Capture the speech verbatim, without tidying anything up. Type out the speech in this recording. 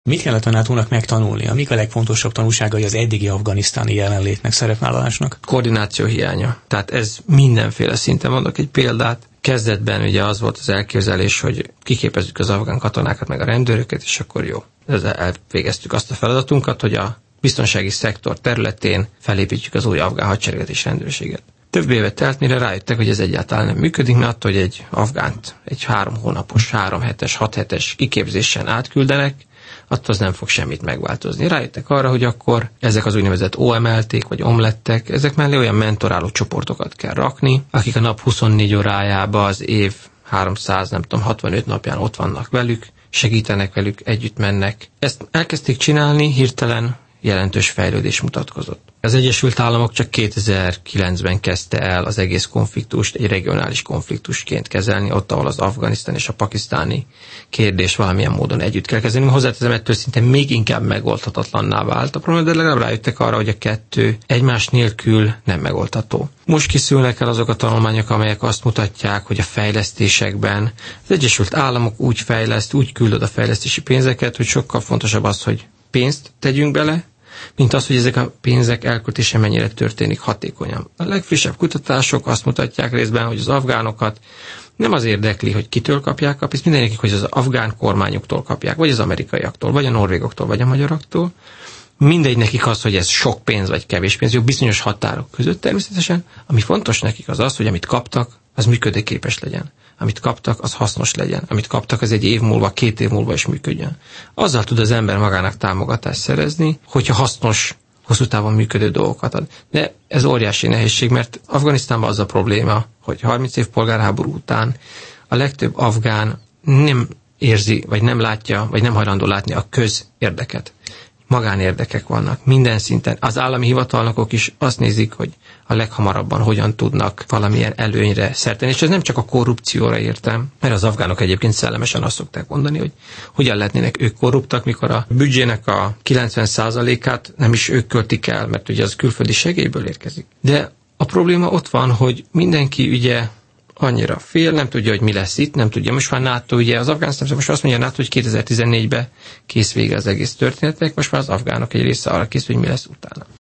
Mit kellett a nátónak megtanulnia? Mik a legfontosabb tanulságai az eddigi afganisztáni jelenlétnek, szerepvállalásnak? Koordináció hiánya. Tehát ez mindenféle szinten. Mondok egy példát. Kezdetben ugye az volt az elképzelés, hogy kiképezzük az afgán katonákat, meg a rendőröket, és akkor jó. Ezzel elvégeztük azt a feladatunkat, hogy a biztonsági szektor területén felépítjük az új afgán hadsereget és rendőrséget. Több éve telt, mire rájöttek, hogy ez egyáltalán nem működik, mert attól, hogy egy afgánt egy három hónapos, három hetes, hat hetes kiképzésen átküldenek, attól az nem fog semmit megváltozni. Rájöttek arra, hogy akkor ezek az úgynevezett o em el té-k vagy omlettek, ezek mellé olyan mentoráló csoportokat kell rakni, akik a nap huszonnégy órájában az év háromszáz, nem tudom, hatvanöt napján ott vannak velük, segítenek velük, együtt mennek. Ezt elkezdték csinálni, hirtelen jelentős fejlődés mutatkozott. Az Egyesült Államok csak kétezer-kilencben kezdte el az egész konfliktust egy regionális konfliktusként kezelni, ott, ahol az afganisztáni és a pakisztáni kérdés valamilyen módon együtt kell kezelni. Hozzáteszem, ettől szinte még inkább megoldhatatlanná vált a probléma, de legalább rájöttek arra, hogy a kettő egymás nélkül nem megoldható. Most készülnek el azok a tanulmányok, amelyek azt mutatják, hogy a fejlesztésekben az Egyesült Államok úgy fejleszt, úgy küld a fejlesztési pénzeket, hogy sokkal fontosabb az, hogy pénzt tegyünk bele, mint az, hogy ezek a pénzek elköltése mennyire történik hatékonyan. A legfrissebb kutatások azt mutatják részben, hogy az afgánokat nem az érdekli, hogy kitől kapják a pénzt, mindenki, hogy az afgán kormányoktól kapják, vagy az amerikaiaktól, vagy a norvégoktól, vagy a magyaroktól. Mindegy nekik az, hogy ez sok pénz, vagy kevés pénz, jó, bizonyos határok között természetesen. Ami fontos nekik az az, hogy amit kaptak, az működőképes legyen. Amit kaptak, az hasznos legyen. Amit kaptak, az egy év múlva, két év múlva is működjön. Azzal tud az ember magának támogatást szerezni, hogyha hasznos, hosszú távon működő dolgokat ad. De ez óriási nehézség, mert Afganisztánban az a probléma, hogy harminc év polgárháború után a legtöbb afgán nem érzi, vagy nem látja, vagy nem hajlandó látni a közérdeket. Magánérdekek vannak minden szinten. Az állami hivatalnokok is azt nézik, hogy a leghamarabban hogyan tudnak valamilyen előnyre szerteni. És ez nem csak a korrupcióra értem, mert az afgánok egyébként szellemesen azt szokták mondani, hogy hogyan lehetnének ők korruptak, mikor a büdzsének a kilencven százalékát nem is ők költik el, mert ugye az külföldi segélyből érkezik. De a probléma ott van, hogy mindenki ugye annyira fél, nem tudja, hogy mi lesz itt, nem tudja. Most már NATO, ugye az Afganisztán most azt mondja a NATO, hogy kétezer-tizennégyben kész vége az egész történetnek, most már az afgánok egy része arra kész, hogy mi lesz utána.